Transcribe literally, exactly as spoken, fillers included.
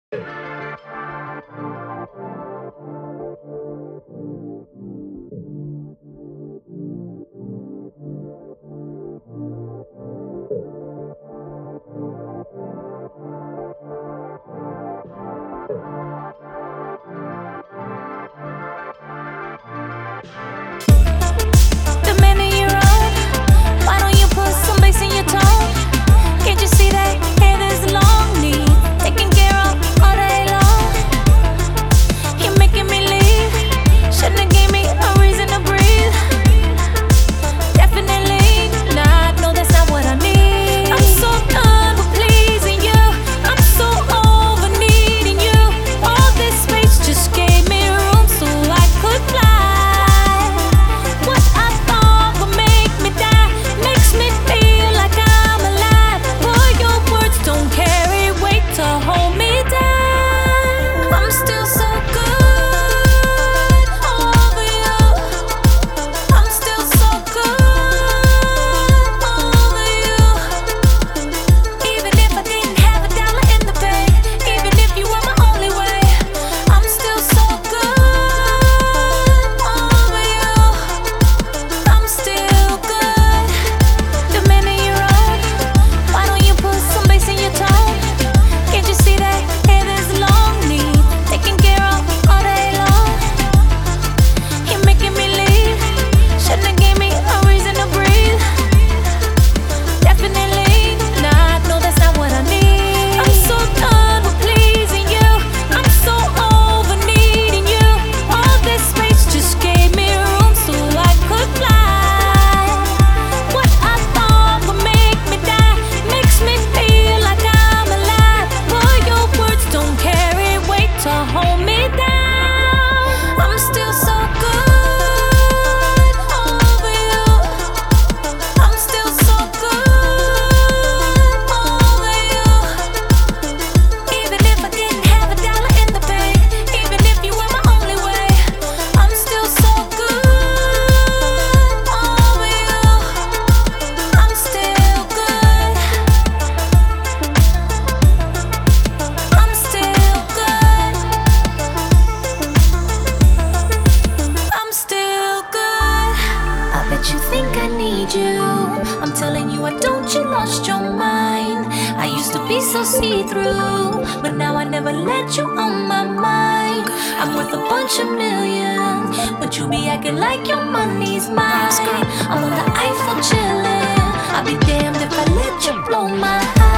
The minute you're on, why don't you put some bass in your tone? Can't you see that hair is long, need taking care of all day long? You're making me leave, shouldn't have gave me a reason to breathe. Definitely not, no, that's not what I need. I'm so done with pleasing you, I'm so over needing you. All this space just gave me room so I could fly. What I thought would make me die makes me feel like I'm alive. Boy, your words don't carry weight to hold me down. I'm still so good over you. I'm still so good over you. Even if I didn't have a dollar in the bank, even if you were my only way, I'm still so good over you. I'm still good. The minute you're on, why don't you put some bass in your tone? Can't you see that hair is long, need taking care of all day long? You're making me leave, shouldn't have gave me a reason to breathe. Definitely not, no, that's not what I need. I'm so done with pleasing you, I'm so over needing you. All this space just gave me room so I could fly. What I thought would make me die makes me feel like I'm alive. Boy, your words don't carry weight to hold me down. I'm still so good over you. I'm still so good over you. Even if I didn't have a dollar in the bank, even if you were my only way, I'm still so good over you. I'm still good. I'm still good. I'm still good. I bet you think I need you. I'm telling you, I don't, you lost your mind. I used to be so see-through, but now I never let you on my mind. I'm worth a bunch of millions, but you be acting like your money's mine. I'm on the Eiffel chillin', I'll be damned if I let you blow my high.